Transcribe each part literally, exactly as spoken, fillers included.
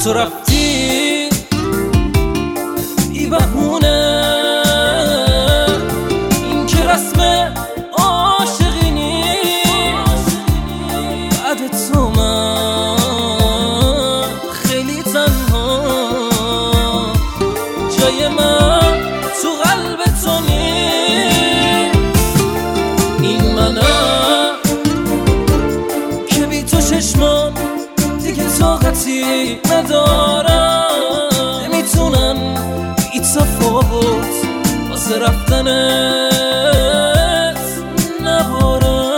تو رفتی بی بهونه، این که رسم عاشقی نیست. بعد تو من خیلی تنها، جای من تو قلب تو نیست. این منم که بی تو چشمان دیگه طاقتی ندارم، نمیتونن بی تفاوت واسه رفتنت نبارم.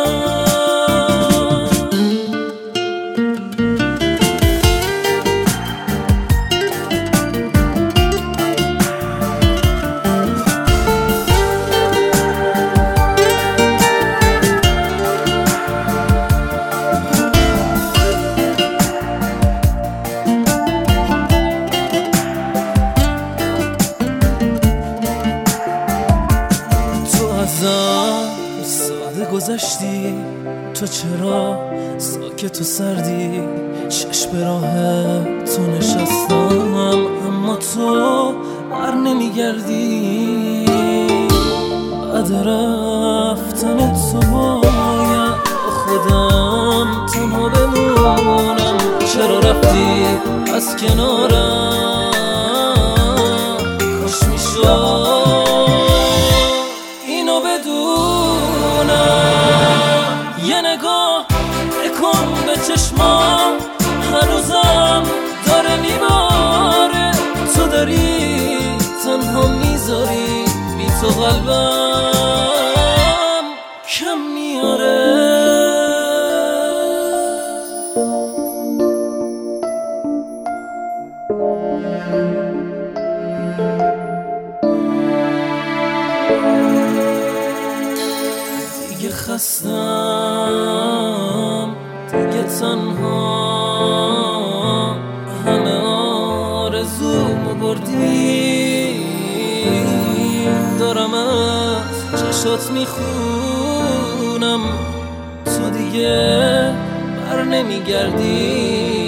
ساده گذشتی، تو چرا ساکت و سردی؟ چشم به راه تو نشستم اما تو بر نمیگردی. بعد رفتن تو باید خودم تنها بمونم. چرا رفتی از کنارم؟ کاش میشد یه نگاه بکن به چشمام، هنوزم داره میباره. تو داری تنها میذاری، بی تو قلبم کم میاره. دیگه خستم، دیگه تنها، همه آرزومو بردی. دارم از چشات میخونم، تو دیگه بر نمیگردی.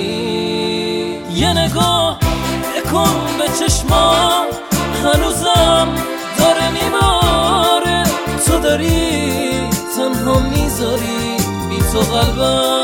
یه نگاه بکن به چشمام، هنوزم داره میباره. تو داری تنها میذاری، بی تو قلبم